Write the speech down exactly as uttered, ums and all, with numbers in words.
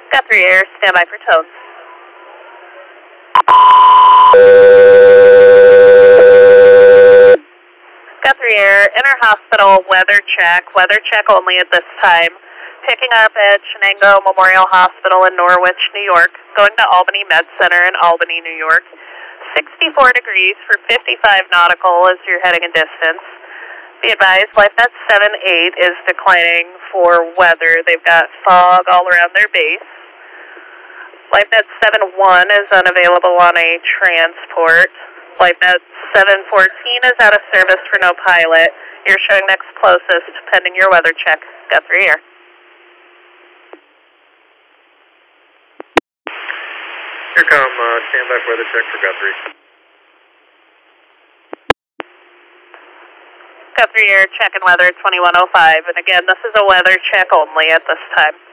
Guthrie Air, standby for tones. Guthrie Air, inter-hospital weather check, weather check only at this time. Picking up at Chenango Memorial Hospital in Norwich, New York, going to Albany Med Center in Albany, New York. sixty-four degrees for fifty-five nautical as you're heading in distance. Be advised, LifeNet seven eight is declining for weather. They've got fog all around their base. LifeNet seven one is unavailable on a transport. LifeNet seven fourteen is out of service for no pilot. You're showing next closest pending your weather check. Guthrie Air. Intercom, uh, standby for weather check for Guthrie. Guthrie Air, checking weather at twenty-one oh five. And again, this is a weather check only at this time.